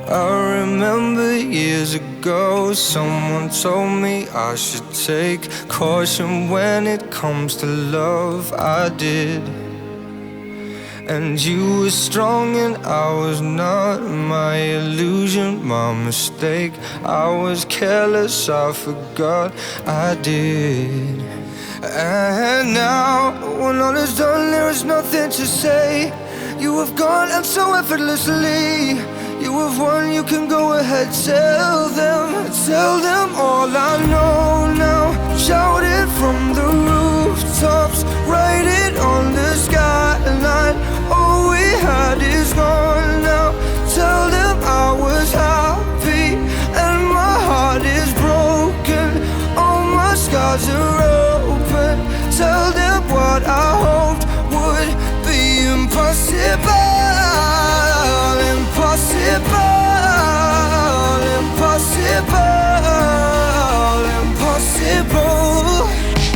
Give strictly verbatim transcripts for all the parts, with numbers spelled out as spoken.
I remember years ago, someone told me I should take caution when it comes to love. I did. And you were strong and I was not. My illusion, my mistake. I was careless, I forgot I did. And now, when all is done, there is nothing to say. You have gone and so effortlessly. You have won, you can go ahead, tell them. Tell them all I know now. Shout it from the rooftops, write it on the skyline. All we had is gone now. Tell them I was happy and my heart is broken. All my scars are open. Tell them what I hoped would be impossible. Impossible, impossible, impossible.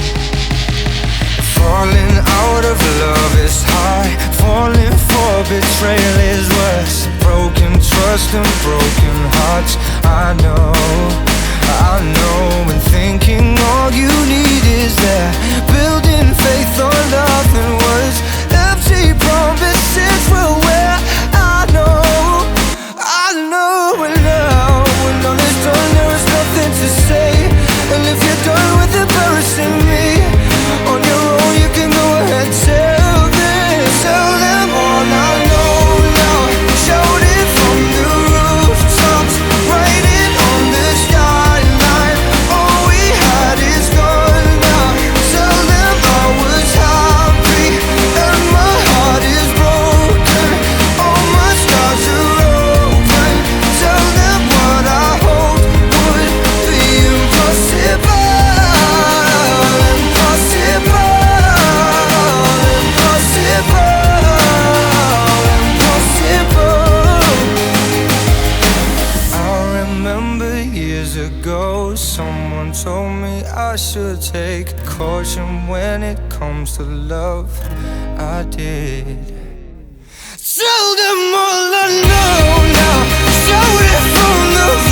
Falling out of love is hard. Falling for betrayal is worse. Broken trust and broken hearts. I know, I know. And thinking all you need is that. Building faith on nothing words. Empty promises will wear. I know, I know. And now, when all is done, there is nothing to say. And if you're done with embarrassing me on your own, you can go ahead, tell them. Tell them all I know now. Shout it from the rooftops, write it on the skyline. All we had is gone now. Tell them I was happy and my heart is broken. All my scars are open. Tell them what I hoped would be impossible. Ago, someone told me I should take caution when it comes to love. I did. Tell them all I know now. Shout it from the